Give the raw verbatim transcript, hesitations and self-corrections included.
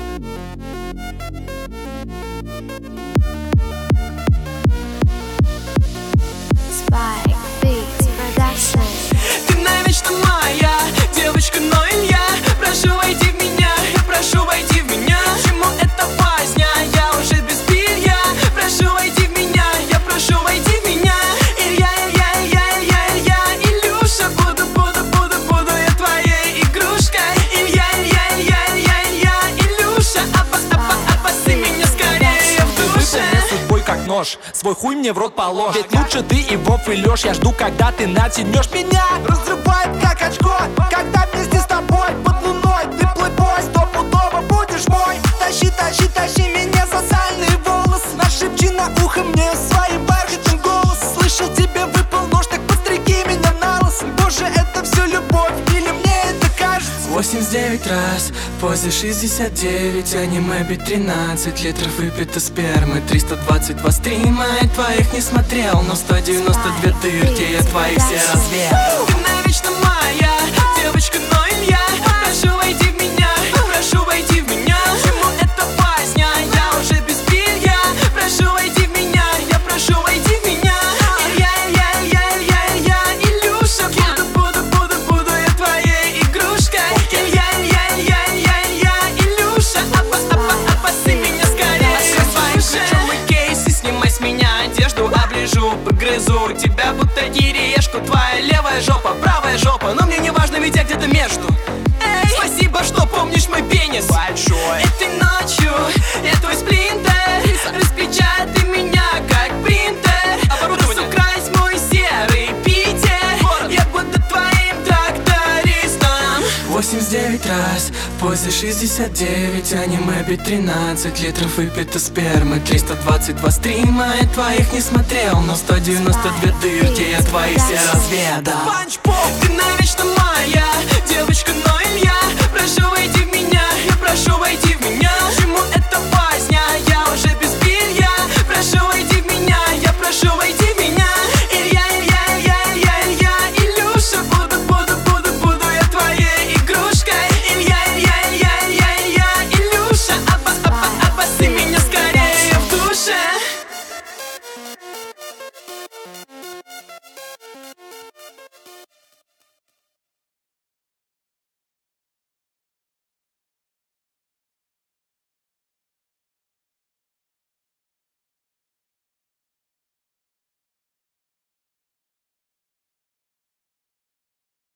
Spike Beats Production. Ты навечно моя девочка, но Илья, прошу войди в меня, я прошу войди в меня. Чему эта возня, я уже без белья. Прошу войди в меня, я прошу войди в меня. Илья, Илья, Илья, Илья, Илья, Илюша, буду, буду, буду, буду я твоей игрушкой. Илья, Илья, Илья, Илья, Илья, Илюша, обос, обос, обоси меня скорее в душе. Судьбой как нож, свой хуй мне в рот положь. Ведь лучше ты и Вов и Лёш. Я жду, когда ты натянешь меня. Разрывает как очко, когда вместе с тобой под луной. Ты плейбой, стопудово будешь мой. Тащи, тащи, тащи меня за сальные волосы. Нашепчи на ухо мне своим бархатным голосом. Слышал, тебе выпал нож, так постриги меня на лысо. Боже, это все любовь, или мне это кажется? восемьдесят девять раз, позе шестьдесят девять, аниме бит тринадцать литров выпито спермы, триста двадцать два стрима. Я твоих не смотрел, но сто девяносто две дырки, я твоих все разведал. Ты навечно моя девочка, но Илья, прошу войди в меня, прошу войди в меня. Чему эта возня, я уже без белья. Прошу войди в меня, я прошу войди в меня. Илья, Илья, Илья, Илья, Илья, Илюша, буду, буду, буду, буду я твоей игрушкой. Илья, Илья, Илья, Илья, Илья, Илюша, обос, обос, обоси меня скорее. Открывай плечом и кейсы, снимай с меня одежду, оближу, погрызу тебя будто кириешку. Твоя левая жопа, правая жопа, но мне не важно, ведь я где-то между. Эй, спасибо, что помнишь мой пенис большой. Этой ночью я твой сплинтер, распечатай ты меня как принтер. Разукрась мой серый Питер, я буду твоим трактористом. восемьдесят девять раз, позе шестьдесят девять, аниме бит тринадцать литров выпито спермы, триста двадцать два стрима. Я твоих не смотрел, но сто девяносто две дырки, я твои все разведал. Ты навечно моя